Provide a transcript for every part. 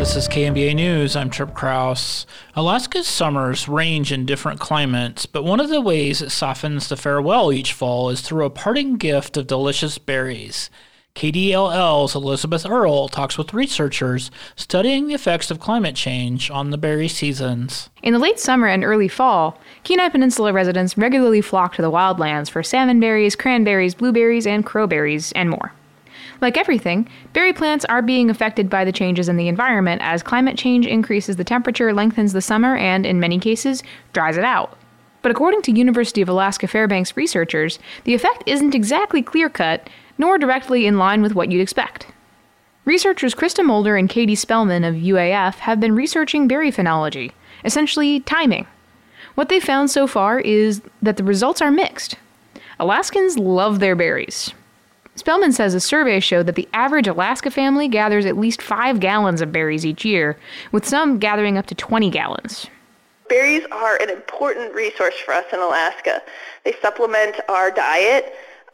This is KNBA News. I'm Trip Krause. Alaska's summers range in different climates, but one of the ways it softens the farewell each fall is through a parting gift of delicious berries. KDLL's Elizabeth Earle talks with researchers studying the effects of climate change on the berry seasons. In the late summer and early fall, Kenai Peninsula residents regularly flock to the wildlands for salmonberries, cranberries, blueberries, and crowberries, and more. Like everything, berry plants are being affected by the changes in the environment as climate change increases the temperature, lengthens the summer, and, in many cases, dries it out. But according to University of Alaska Fairbanks researchers, the effect isn't exactly clear-cut, nor directly in line with what you'd expect. Researchers Krista Mulder and Katie Spellman of UAF have been researching berry phenology, essentially timing. What they found so far is that the results are mixed. Alaskans love their berries. Spellman says a survey showed that the average Alaska family gathers at least 5 gallons of berries each year, with some gathering up to 20 gallons. Berries are an important resource for us in Alaska. They supplement our diet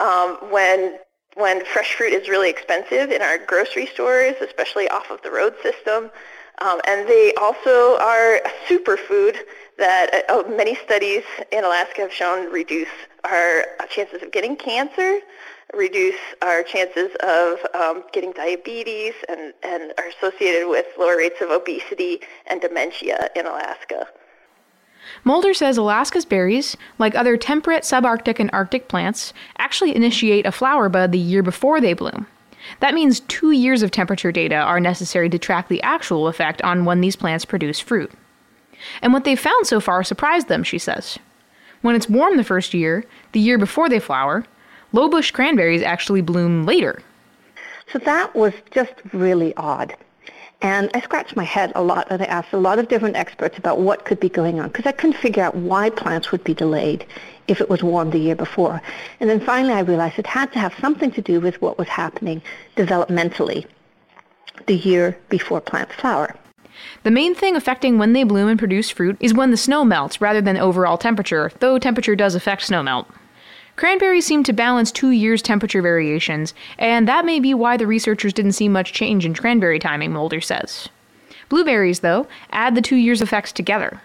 when fresh fruit is really expensive in our grocery stores, especially off of the road system. And they also are a superfood that many studies in Alaska have shown reduce our chances of getting cancer, reduce our chances of getting diabetes, and are associated with lower rates of obesity and dementia in Alaska. Mulder says Alaska's berries, like other temperate, subarctic, and arctic plants, actually initiate a flower bud the year before they bloom. That means 2 years of temperature data are necessary to track the actual effect on when these plants produce fruit. And what they've found so far surprised them, she says. When it's warm the first year, the year before they flower, low-bush cranberries actually bloom later. So that was just really odd. And I scratched my head a lot, and I asked a lot of different experts about what could be going on, because I couldn't figure out why plants would be delayed if it was warm the year before. And then finally I realized it had to have something to do with what was happening developmentally the year before plants flower. The main thing affecting when they bloom and produce fruit is when the snow melts rather than overall temperature, though temperature does affect snowmelt. Cranberries seem to balance 2 years' temperature variations, and that may be why the researchers didn't see much change in cranberry timing, Mulder says. Blueberries, though, add the 2 years' effects together.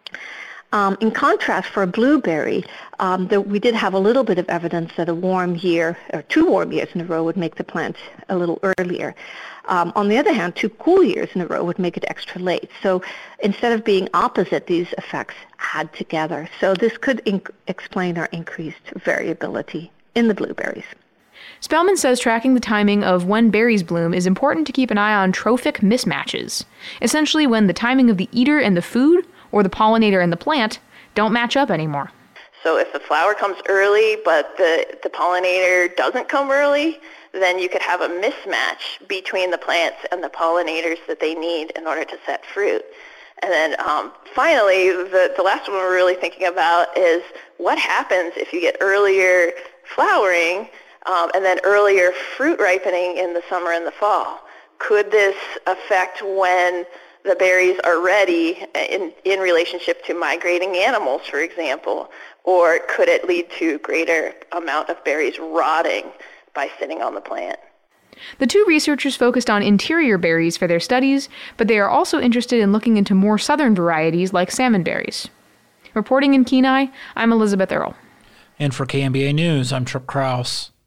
In contrast, for a blueberry, we did have a little bit of evidence that a warm year, or 2 warm years in a row, would make the plant a little earlier. On the other hand, 2 cool years in a row would make it extra late. So instead of being opposite, these effects add together. So this could explain our increased variability in the blueberries. Spellman says tracking the timing of when berries bloom is important to keep an eye on trophic mismatches, essentially when the timing of the eater and the food, or the pollinator and the plant, don't match up anymore. So if the flower comes early but the pollinator doesn't come early, then you could have a mismatch between the plants and the pollinators that they need in order to set fruit. And then finally, the last one we're really thinking about is what happens if you get earlier flowering and then earlier fruit ripening in the summer and the fall. Could this affect when the berries are ready in relationship to migrating animals, for example? Or could it lead to greater amount of berries rotting by sitting on the plant? The 2 researchers focused on interior berries for their studies, but they are also interested in looking into more southern varieties like salmonberries. Reporting in Kenai, I'm Elizabeth Earle. And for KNBA News, I'm Trip Krause.